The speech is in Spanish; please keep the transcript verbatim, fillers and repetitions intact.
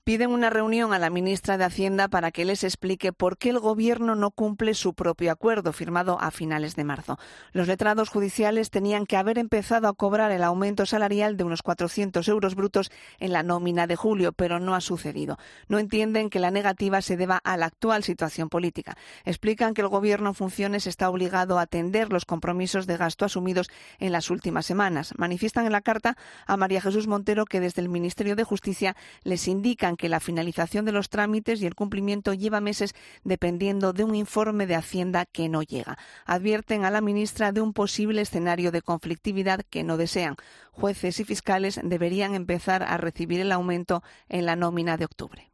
Piden una reunión a la ministra de Hacienda para que les explique por qué el Gobierno no cumple su propio acuerdo firmado a finales de marzo. Los letrados judiciales tenían que haber empezado a cobrar el aumento salarial de unos cuatrocientos euros brutos en la nómina de julio, pero no ha sucedido. No entienden que la negativa se deba a la actual situación política. Explican que el Gobierno en funciones está obligado a atender los compromisos de gasto asumidos en las últimas semanas. Manifiestan en la carta a María Jesús Montero que desde el Ministerio de Justicia les indican que la finalización de los trámites y el cumplimiento lleva meses dependiendo de un informe de Hacienda que no llega. Advierten a la ministra de un posible escenario de conflictividad que no desean. Jueces y fiscales deberían empezar a recibir el aumento en la nómina de octubre.